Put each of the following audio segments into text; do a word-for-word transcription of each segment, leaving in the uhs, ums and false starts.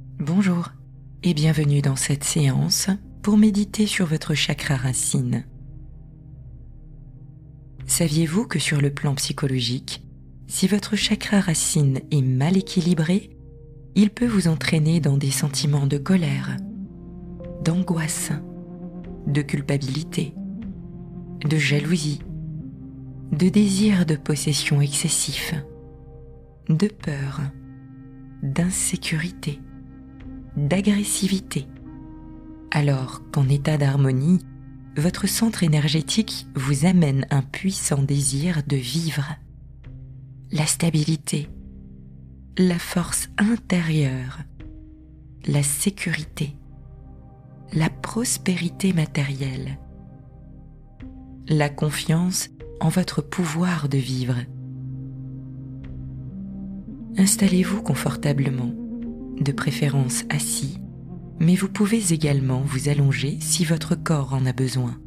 Bonjour et bienvenue dans cette séance pour méditer sur votre chakra racine. Saviez-vous que sur le plan psychologique, si votre chakra racine est mal équilibré, il peut vous entraîner dans des sentiments de colère, d'angoisse, de culpabilité, de jalousie, de désir de possession excessif, de peur, d'insécurité, d'agressivité, alors qu'en état d'harmonie, votre centre énergétique vous amène un puissant désir de vivre, la stabilité, la force intérieure, la sécurité, la prospérité matérielle, la confiance en votre pouvoir de vivre. Installez-vous confortablement, de préférence assis, mais vous pouvez également vous allonger si votre corps en a besoin.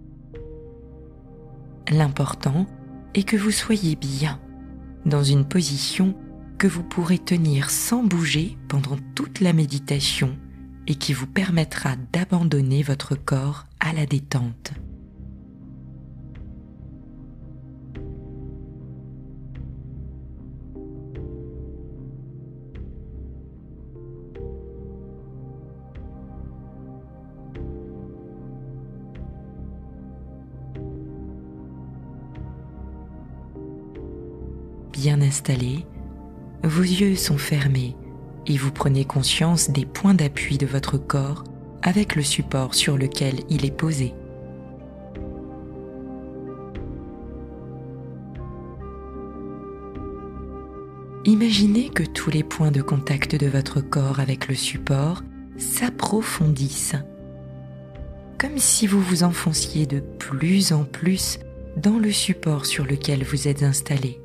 L'important est que vous soyez bien, dans une position que vous pourrez tenir sans bouger pendant toute la méditation et qui vous permettra d'abandonner votre corps à la détente. Bien installé, vos yeux sont fermés et vous prenez conscience des points d'appui de votre corps avec le support sur lequel il est posé. Imaginez que tous les points de contact de votre corps avec le support s'approfondissent, comme si vous vous enfonciez de plus en plus dans le support sur lequel vous êtes installé.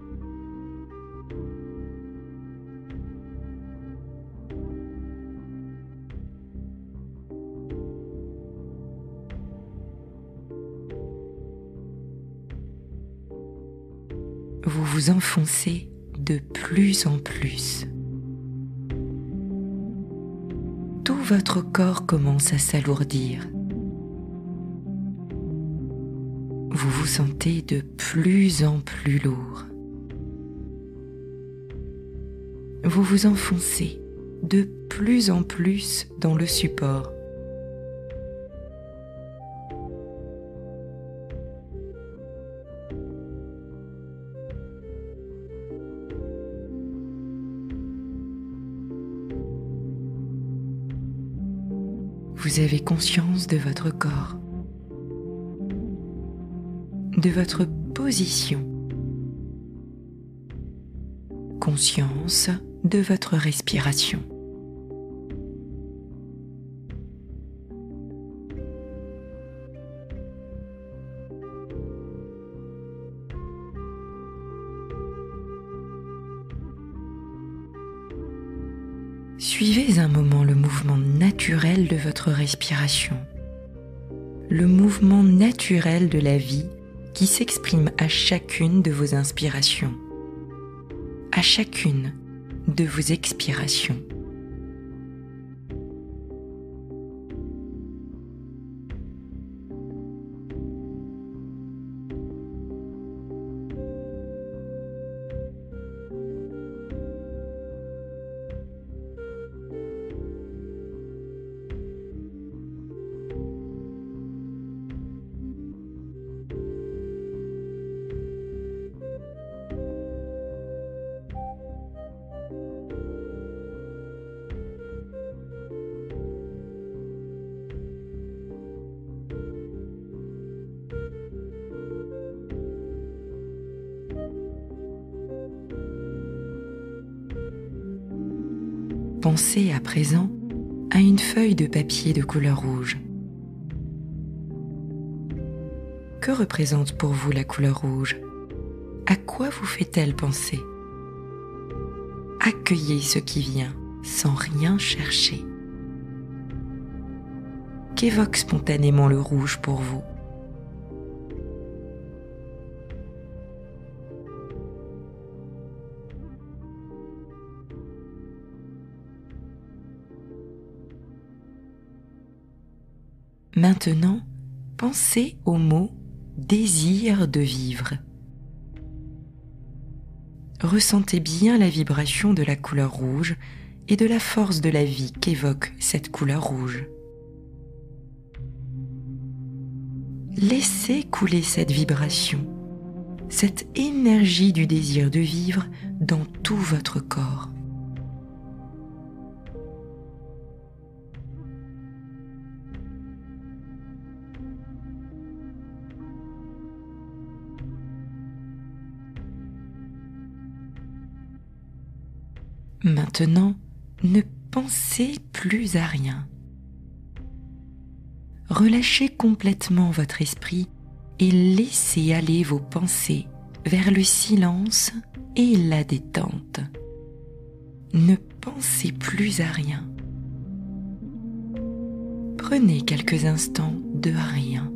Vous vous enfoncez de plus en plus. Tout votre corps commence à s'alourdir. Vous vous sentez de plus en plus lourd. Vous vous enfoncez de plus en plus dans le support. Vous avez conscience de votre corps, de votre position, conscience de votre respiration. Suivez un moment le mouvement naturel de votre respiration, le mouvement naturel de la vie qui s'exprime à chacune de vos inspirations, à chacune de vos expirations. Pensez à présent à une feuille de papier de couleur rouge. Que représente pour vous la couleur rouge? À quoi vous fait-elle penser? Accueillez ce qui vient sans rien chercher. Qu'évoque spontanément le rouge pour vous? Maintenant, pensez au mot « désir de vivre ». Ressentez bien la vibration de la couleur rouge et de la force de la vie qu'évoque cette couleur rouge. Laissez couler cette vibration, cette énergie du désir de vivre dans tout votre corps. Maintenant, ne pensez plus à rien. Relâchez complètement votre esprit et laissez aller vos pensées vers le silence et la détente. Ne pensez plus à rien. Prenez quelques instants de rien.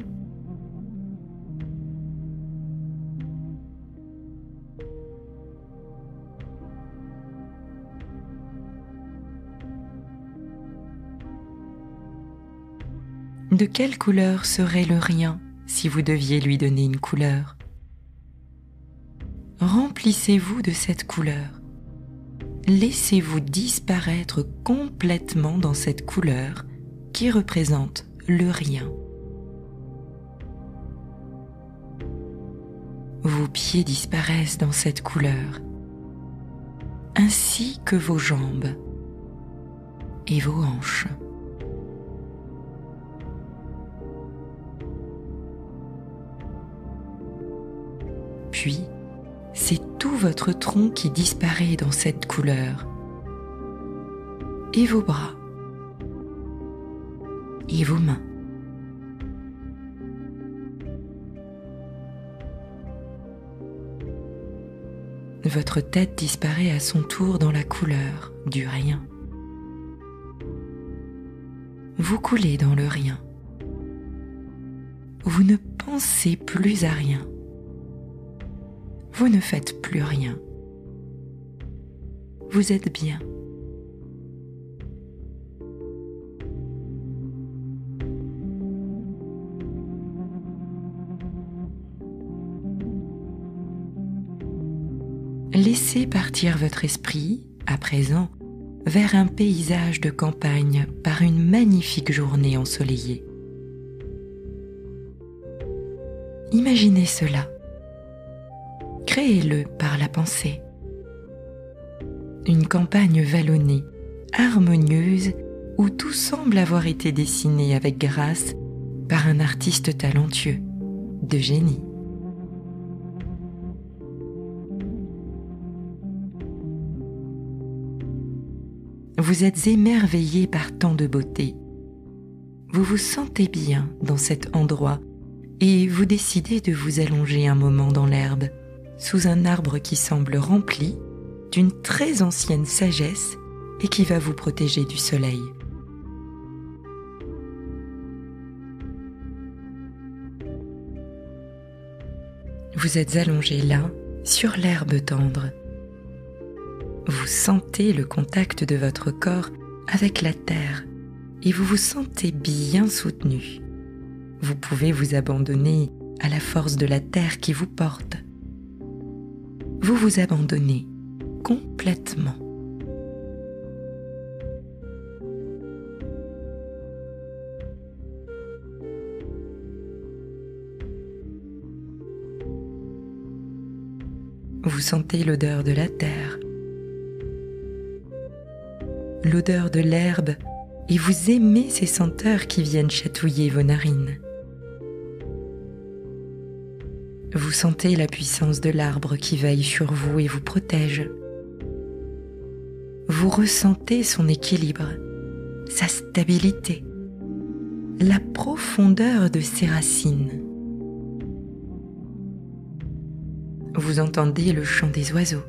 De quelle couleur serait le rien si vous deviez lui donner une couleur? Remplissez-vous de cette couleur. Laissez-vous disparaître complètement dans cette couleur qui représente le rien. Vos pieds disparaissent dans cette couleur, ainsi que vos jambes et vos hanches. Puis, c'est tout votre tronc qui disparaît dans cette couleur, et vos bras, et vos mains. Votre tête disparaît à son tour dans la couleur du rien. Vous coulez dans le rien. Vous ne pensez plus à rien. Vous ne faites plus rien. Vous êtes bien. Laissez partir votre esprit, à présent, vers un paysage de campagne par une magnifique journée ensoleillée. Imaginez cela. Créez-le par la pensée. Une campagne vallonnée, harmonieuse, où tout semble avoir été dessiné avec grâce par un artiste talentueux, de génie. Vous êtes émerveillé par tant de beauté. Vous vous sentez bien dans cet endroit et vous décidez de vous allonger un moment dans l'herbe, sous un arbre qui semble rempli d'une très ancienne sagesse et qui va vous protéger du soleil. Vous êtes allongé là, sur l'herbe tendre. Vous sentez le contact de votre corps avec la terre et vous vous sentez bien soutenu. Vous pouvez vous abandonner à la force de la terre qui vous porte. Vous vous abandonnez complètement. Vous sentez l'odeur de la terre, l'odeur de l'herbe, et vous aimez ces senteurs qui viennent chatouiller vos narines. Vous sentez la puissance de l'arbre qui veille sur vous et vous protège. Vous ressentez son équilibre, sa stabilité, la profondeur de ses racines. Vous entendez le chant des oiseaux.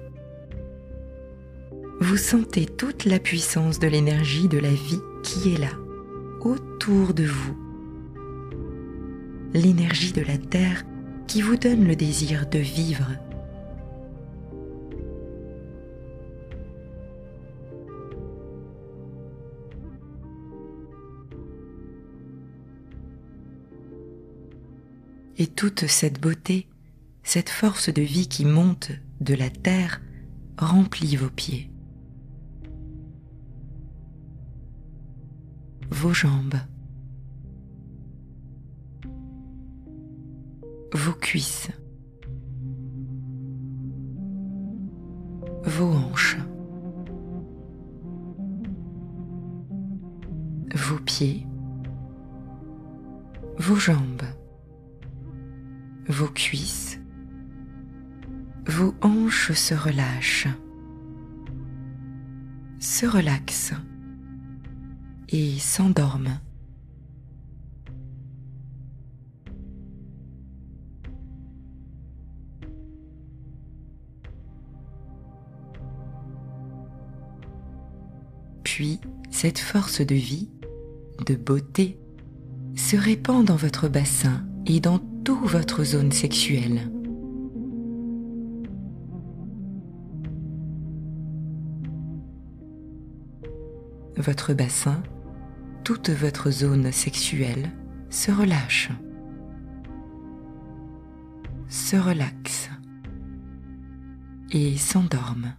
Vous sentez toute la puissance de l'énergie de la vie qui est là, autour de vous. L'énergie de la terre qui vous donne le désir de vivre. Et toute cette beauté, cette force de vie qui monte de la terre remplit vos pieds, vos jambes, vos cuisses, vos hanches, vos pieds, vos jambes, vos cuisses, vos hanches se relâchent, se relaxent et s'endorment. Puis, cette force de vie, de beauté, se répand dans votre bassin et dans toute votre zone sexuelle. Votre bassin, toute votre zone sexuelle se relâche, se relaxe et s'endorme.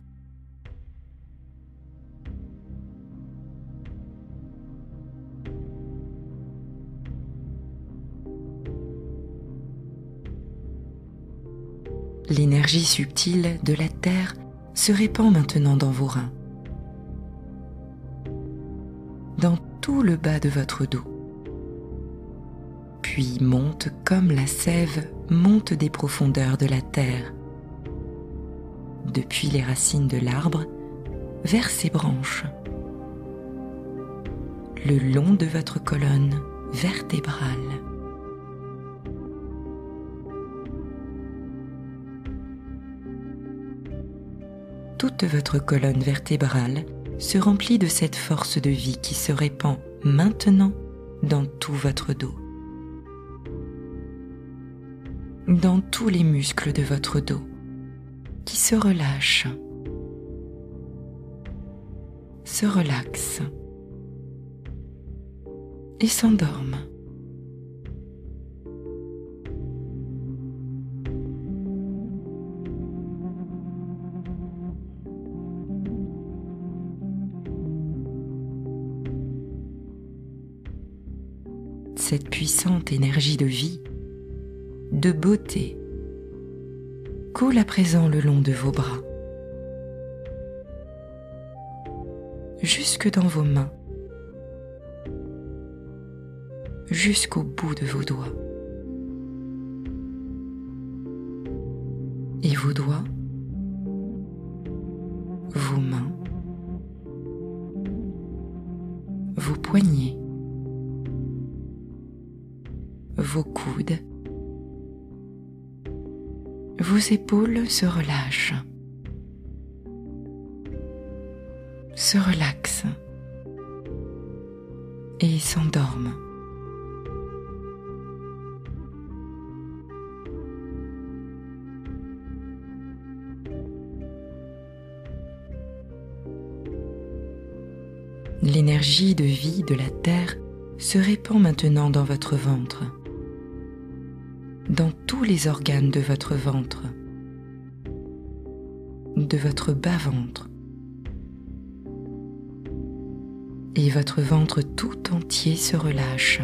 L'énergie subtile de la terre se répand maintenant dans vos reins, dans tout le bas de votre dos, puis monte comme la sève monte des profondeurs de la terre, depuis les racines de l'arbre vers ses branches, le long de votre colonne vertébrale. Toute votre colonne vertébrale se remplit de cette force de vie qui se répand maintenant dans tout votre dos, dans tous les muscles de votre dos qui se relâchent, se relaxent et s'endorment. Cette puissante énergie de vie, de beauté, coule à présent le long de vos bras, jusque dans vos mains, jusqu'au bout de vos doigts. Et vos doigts, vos mains, vos poignets, vos coudes, vos épaules se relâchent, se relaxent et s'endorment. L'énergie de vie de la terre se répand maintenant dans votre ventre, dans tous les organes de votre ventre, de votre bas-ventre, et votre ventre tout entier se relâche,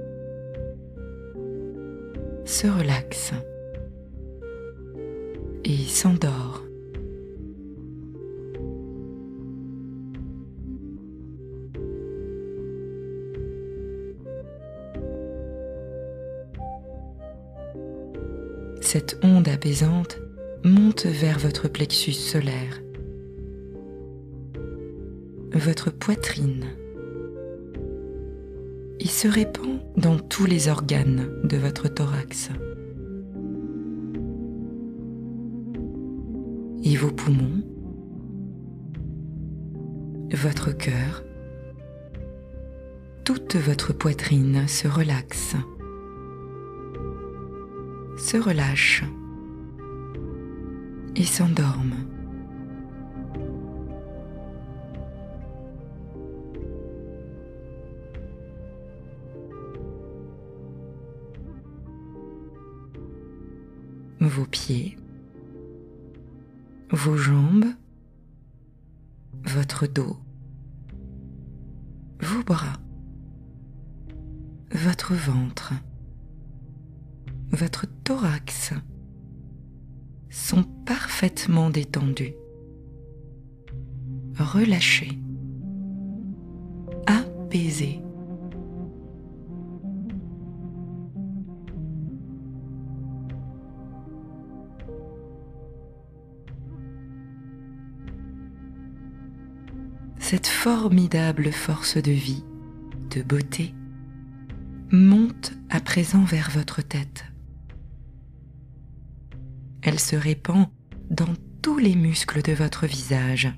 se relaxe et s'endort. Cette onde apaisante monte vers votre plexus solaire, votre poitrine, et se répand dans tous les organes de votre thorax. Et vos poumons, votre cœur, toute votre poitrine se relaxe, se relâche et s'endorme. vos pieds, vos jambes, votre dos, vos bras, votre ventre, votre thorax sont parfaitement détendus, relâchés, apaisés. Cette formidable force de vie, de beauté, monte à présent vers votre tête. Elle se répand dans tous les muscles de votre visage,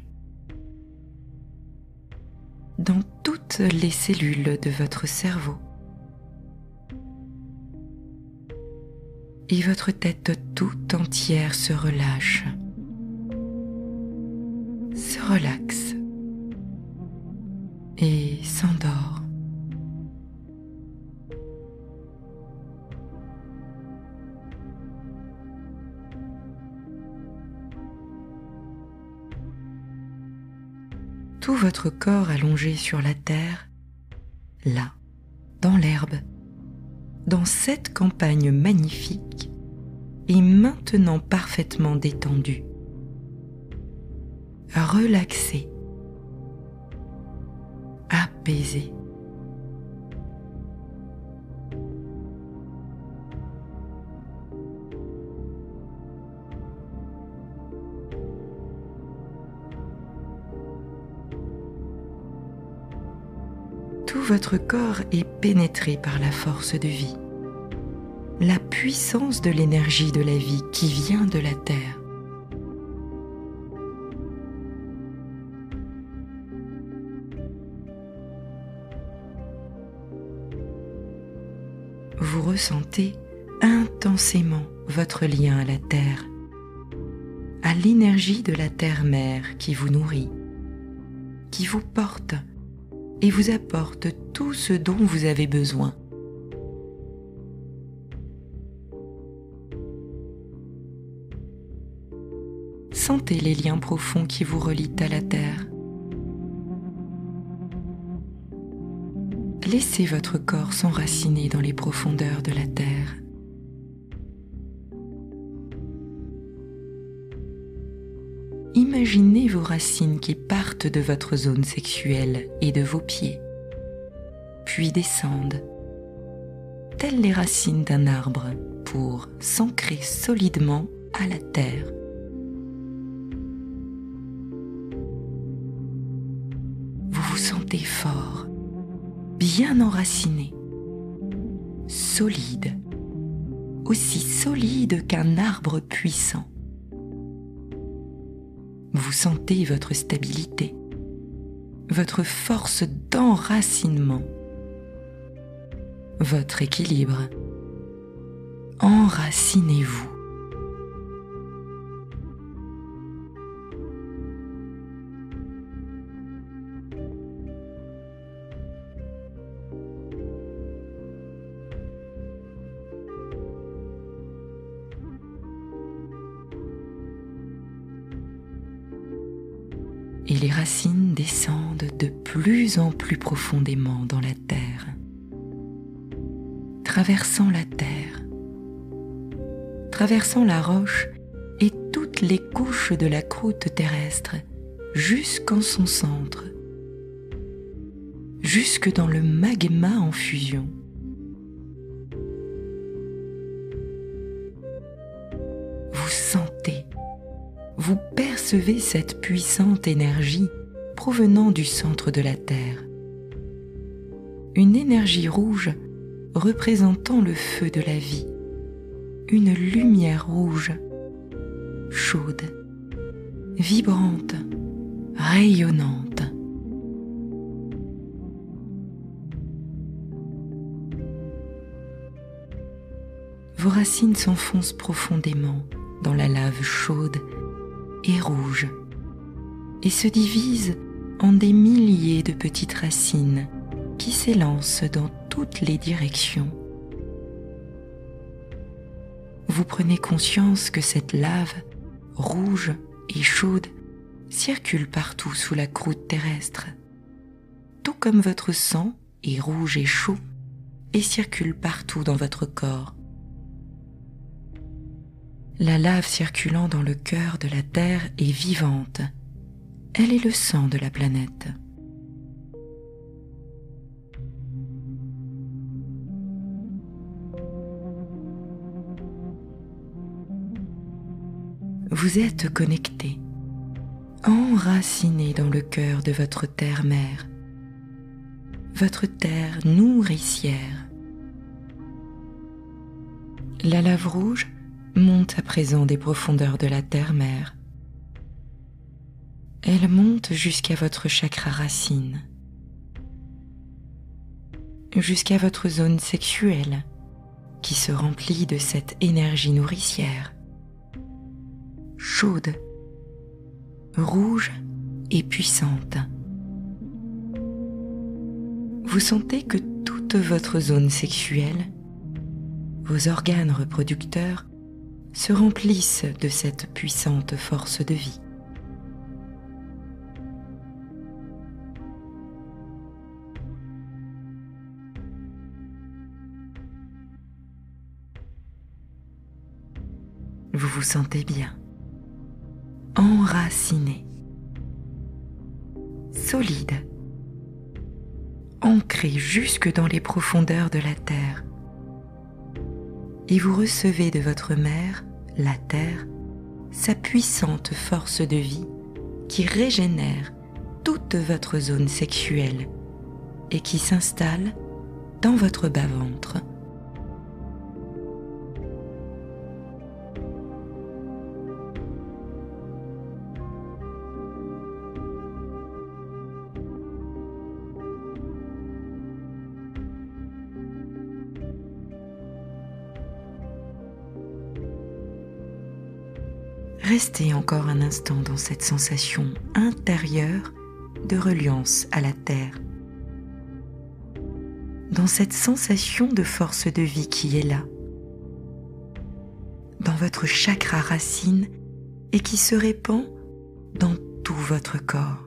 dans toutes les cellules de votre cerveau. Et votre tête tout entière se relâche, se relaxe et s'endort. Tout votre corps allongé sur la terre, là, dans l'herbe, dans cette campagne magnifique, est maintenant parfaitement détendu, relaxé, apaisé. Tout votre corps est pénétré par la force de vie, la puissance de l'énergie de la vie qui vient de la terre. Vous ressentez intensément votre lien à la terre, à l'énergie de la terre-mère qui vous nourrit, qui vous porte et vous apporte tout ce dont vous avez besoin. Sentez les liens profonds qui vous relient à la terre. Laissez votre corps s'enraciner dans les profondeurs de la terre. Imaginez vos racines qui partent de votre zone sexuelle et de vos pieds, puis descendent, telles les racines d'un arbre, pour s'ancrer solidement à la terre. Vous vous sentez fort, bien enraciné, solide, aussi solide qu'un arbre puissant. Vous sentez votre stabilité, votre force d'enracinement, votre équilibre. Enracinez-vous. Et les racines descendent de plus en plus profondément dans la terre, traversant la terre, traversant la roche et toutes les couches de la croûte terrestre jusqu'en son centre, jusque dans le magma en fusion. Vous sentez, vous percevez cette puissante énergie provenant du centre de la Terre. Une énergie rouge représentant le feu de la vie, une lumière rouge, chaude, vibrante, rayonnante. Vos racines s'enfoncent profondément dans la lave chaude et rouge et se divisent en des milliers de petites racines qui s'élancent dans toutes les directions. vous prenez conscience que cette lave, rouge et chaude, circule partout sous la croûte terrestre, tout comme votre sang est rouge et chaud et circule partout dans votre corps. La lave circulant dans le cœur de la Terre est vivante. Elle est le sang de la planète. Vous êtes connecté, enraciné dans le cœur de votre terre-mère, votre terre nourricière. La lave rouge monte à présent des profondeurs de la terre-mère. Elle monte jusqu'à votre chakra racine, jusqu'à votre zone sexuelle qui se remplit de cette énergie nourricière, chaude, rouge et puissante. Vous sentez que toute votre zone sexuelle, vos organes reproducteurs, se remplissent de cette puissante force de vie. Vous vous sentez bien, enraciné, solide, ancré jusque dans les profondeurs de la terre. Et vous recevez de votre mère, la terre, sa puissante force de vie qui régénère toute votre zone sexuelle et qui s'installe dans votre bas-ventre. Restez encore un instant dans cette sensation intérieure de reliance à la terre, dans cette sensation de force de vie qui est là, dans votre chakra racine et qui se répand dans tout votre corps.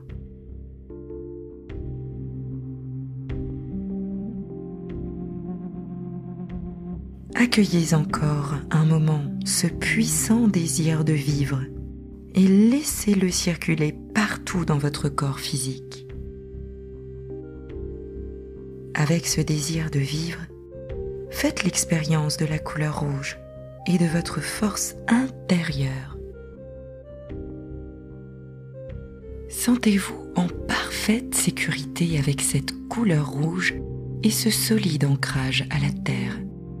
Accueillez encore un moment ce puissant désir de vivre et laissez-le circuler partout dans votre corps physique. Avec ce désir de vivre, faites l'expérience de la couleur rouge et de votre force intérieure. Sentez-vous en parfaite sécurité avec cette couleur rouge et ce solide ancrage à la terre.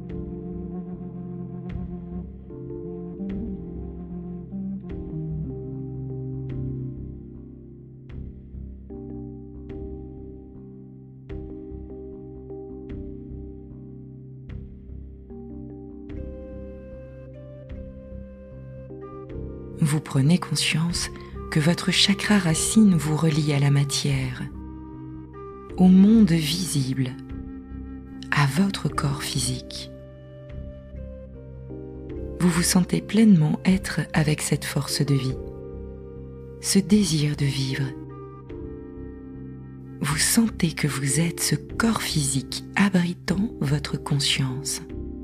Vous prenez conscience que votre chakra racine vous relie à la matière, au monde visible, à votre corps physique. Vous vous sentez pleinement être avec cette force de vie, ce désir de vivre. Vous sentez que vous êtes ce corps physique abritant votre conscience.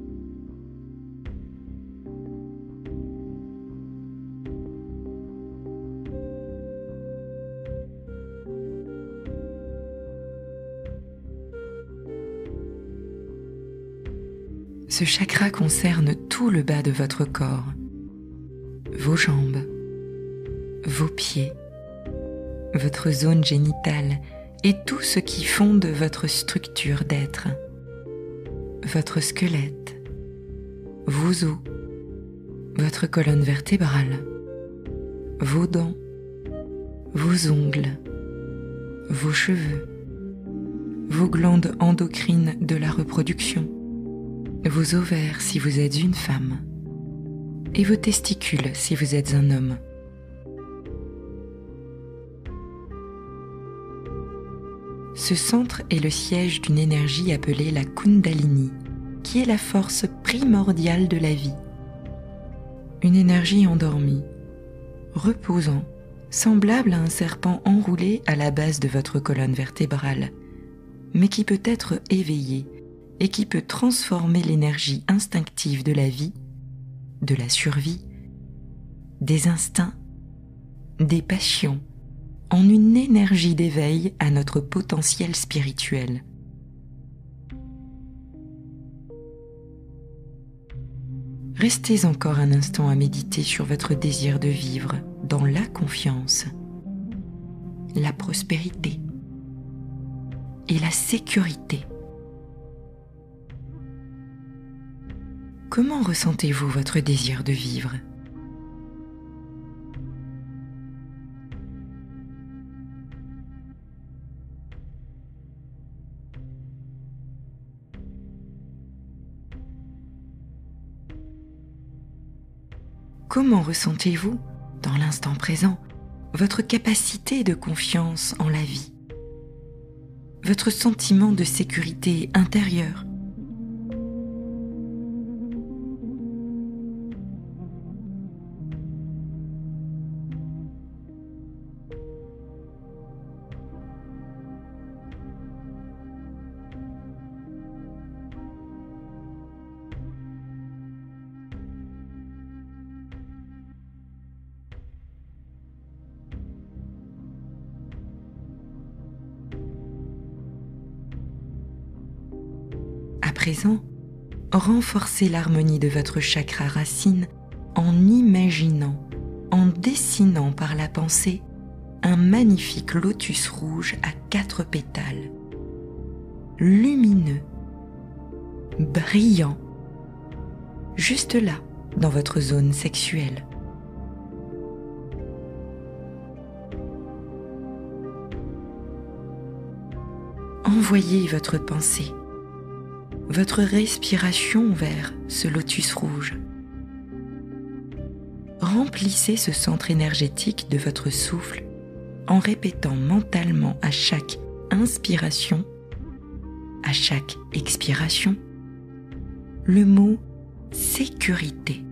Ce chakra concerne tout le bas de votre corps, vos jambes, vos pieds, votre zone génitale et tout ce qui fonde votre structure d'être, votre squelette, vos os, votre colonne vertébrale, vos dents, vos ongles, vos cheveux, vos glandes endocrines de la reproduction, vos ovaires si vous êtes une femme, et vos testicules si vous êtes un homme. Ce centre est le siège d'une énergie appelée la Kundalini, qui est la force primordiale de la vie, une énergie endormie, reposant, semblable à un serpent enroulé à la base de votre colonne vertébrale, mais qui peut être éveillé et qui peut transformer l'énergie instinctive de la vie, de la survie, des instincts, des passions, en une énergie d'éveil à notre potentiel spirituel. Restez encore un instant à méditer sur votre désir de vivre dans la confiance, la prospérité et la sécurité. Comment ressentez-vous votre désir de vivre ? Comment ressentez-vous, dans l'instant présent, votre capacité de confiance en la vie, votre sentiment de sécurité intérieure ? À présent, renforcez l'harmonie de votre chakra racine en imaginant, en dessinant par la pensée, un magnifique lotus rouge à quatre pétales, lumineux, brillant, juste là, dans votre zone sexuelle. Envoyez votre pensée, votre respiration vers ce lotus rouge. Remplissez ce centre énergétique de votre souffle en répétant mentalement à chaque inspiration, à chaque expiration, le mot sécurité.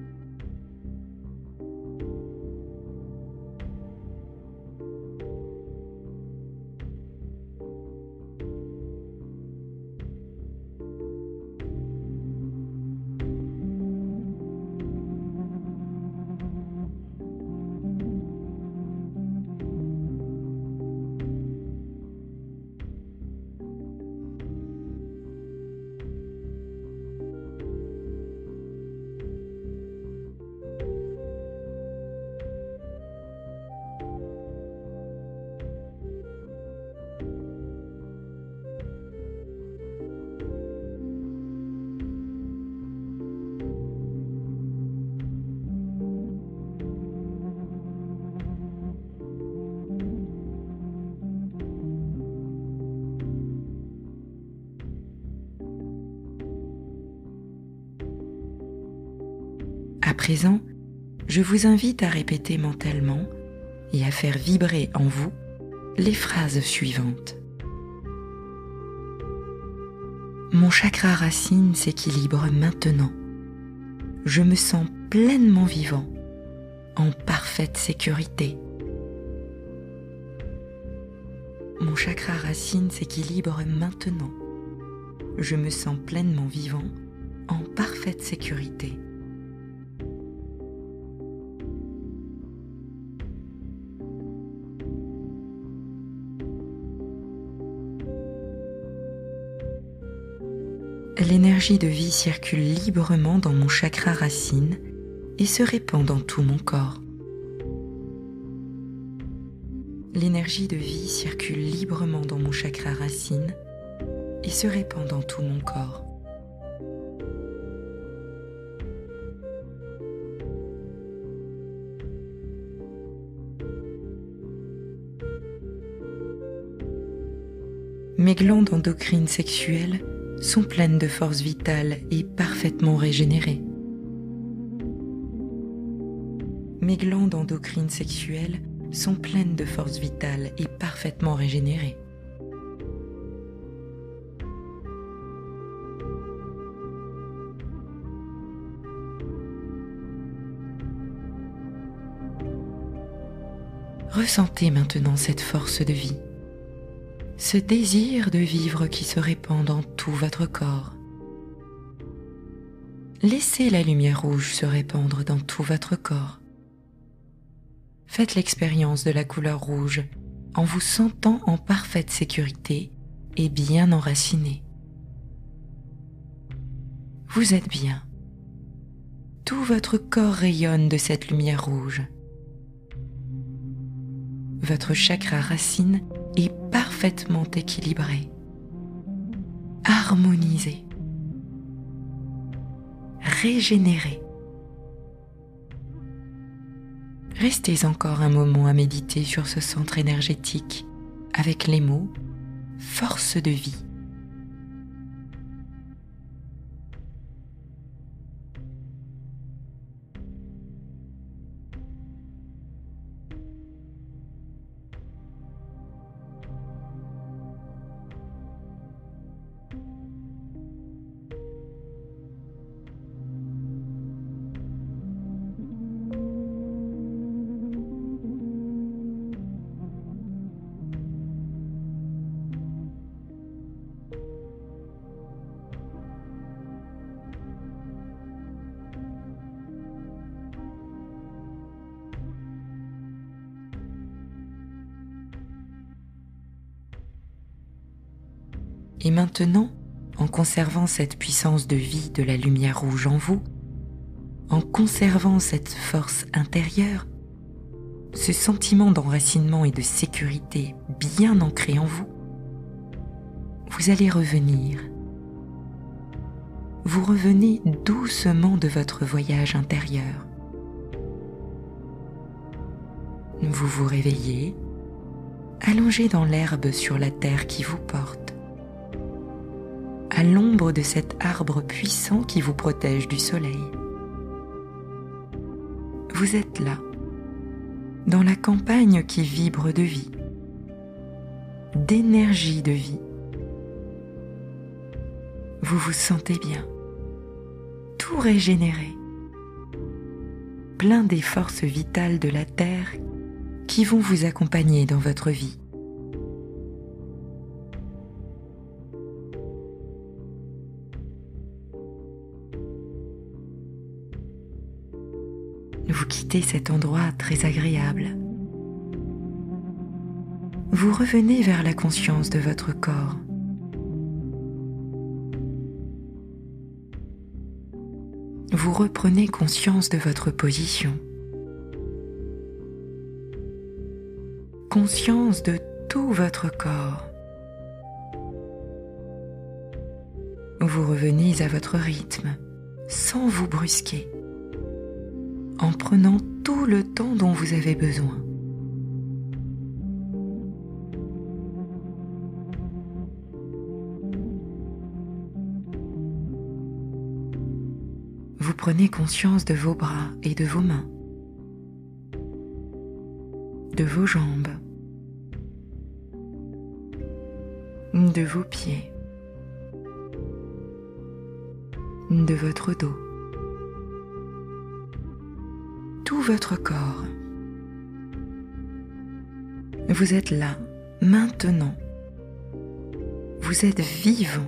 À présent, je vous invite à répéter mentalement et à faire vibrer en vous les phrases suivantes. Mon chakra racine s'équilibre maintenant. Je me sens pleinement vivant, en parfaite sécurité. Mon chakra racine s'équilibre maintenant. Je me sens pleinement vivant, en parfaite sécurité. L'énergie de vie circule librement dans mon chakra racine et se répand dans tout mon corps. L'énergie de vie circule librement dans mon chakra racine et se répand dans tout mon corps. Mes glandes endocrines sexuelles sont pleines de force vitale et parfaitement régénérées. Mes glandes endocrines sexuelles sont pleines de force vitale et parfaitement régénérées. Ressentez maintenant cette force de vie, ce désir de vivre qui se répand dans tout votre corps. Laissez la lumière rouge se répandre dans tout votre corps. Faites l'expérience de la couleur rouge en vous sentant en parfaite sécurité et bien enraciné. Vous êtes bien. Tout votre corps rayonne de cette lumière rouge. Votre chakra racine est parfaitement équilibré, harmonisé, régénéré. Restez encore un moment à méditer sur ce centre énergétique avec les mots « force de vie ». Et maintenant, en conservant cette puissance de vie de la lumière rouge en vous, en conservant cette force intérieure, ce sentiment d'enracinement et de sécurité bien ancré en vous, vous allez revenir. Vous revenez doucement de votre voyage intérieur. Vous vous réveillez, allongé dans l'herbe sur la terre qui vous porte, à l'ombre de cet arbre puissant qui vous protège du soleil. Vous êtes là, dans la campagne qui vibre de vie, d'énergie de vie. Vous vous sentez bien, tout régénéré, plein des forces vitales de la terre qui vont vous accompagner dans votre vie. Vous quittez cet endroit très agréable. Vous revenez vers la conscience de votre corps. Vous reprenez conscience de votre position. Conscience de tout votre corps. Vous revenez à votre rythme, sans vous brusquer, en prenant tout le temps dont vous avez besoin. Vous prenez conscience de vos bras et de vos mains, de vos jambes, de vos pieds, de votre dos, tout votre corps. Vous êtes là, maintenant. Vous êtes vivant.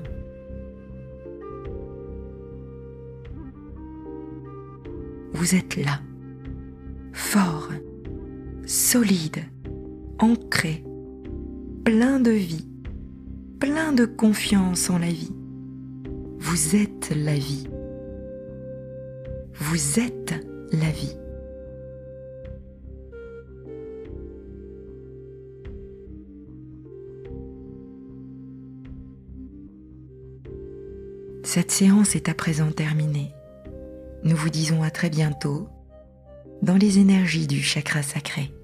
Vous êtes là, fort, solide, ancré, plein de vie, plein de confiance en la vie. Vous êtes la vie. Vous êtes la vie. Cette séance est à présent terminée. Nous vous disons à très bientôt dans les énergies du chakra sacré.